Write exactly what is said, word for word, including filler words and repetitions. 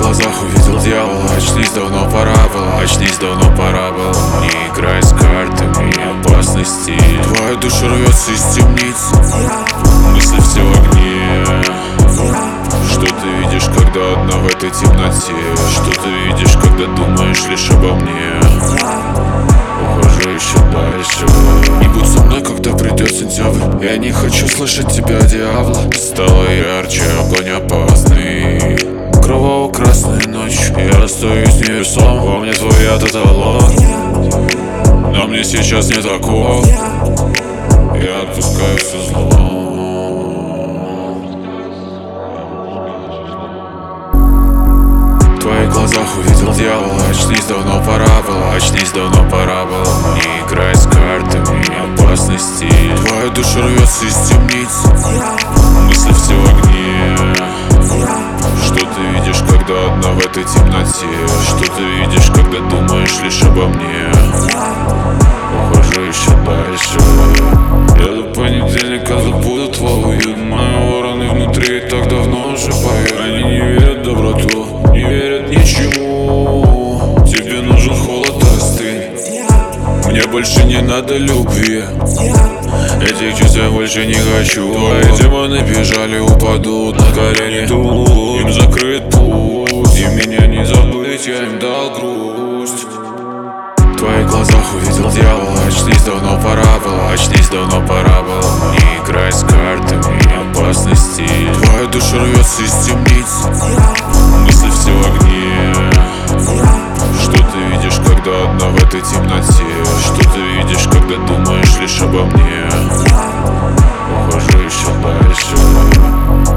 глазах увидел дьявола. Очнись, давно пора было, очнись, давно пора было. Не играй с картами опасности. Твоя душа рвется из темницы, мысли все в огне. Что ты видишь, когда одна в этой темноте? Что ты видишь, когда думаешь лишь обо мне? Ухожу еще дальше. Не будь со мной, когда придет сентябрь. Я не хочу слышать тебя, дьявола. Стало ярче, огонь опасный, кроваво-красная ночь. Я расстаюсь с небесом, во мне твой яд это ложь. Но мне сейчас не такого. Я отпускаю все зло. В твоих глазах увидел дьявола. Очнись, давно пора было, очнись, давно пора было. Не играй с картами опасности. Твоя душа рвется из темницы, мысли все в огне. Что ты видишь, когда одна в этой темноте? Что ты видишь, когда думаешь лишь обо мне? Ухожу еще дальше. Я до понедельника забуду твой уют. Мои вороны внутри так давно уже поют. Они не верят в доброту, не верят ничему. Тебе нужен холод, остынь. Мне больше не надо любви. Этих чувств я больше не хочу. Твои демоны бежали, упадут на колени тут. Им закрыт путь, и меня не забыть, я им дал грусть. В твоих глазах увидел дьявола. Очнись, давно пора было, очнись, давно пора было. Не играй с картами опасности. Твоя душа рвется из темницы, мысли все в огне. Что ты видишь, когда одна в этой темноте? Что ты видишь, когда думаешь лишь обо мне? Ухожу еще дальше.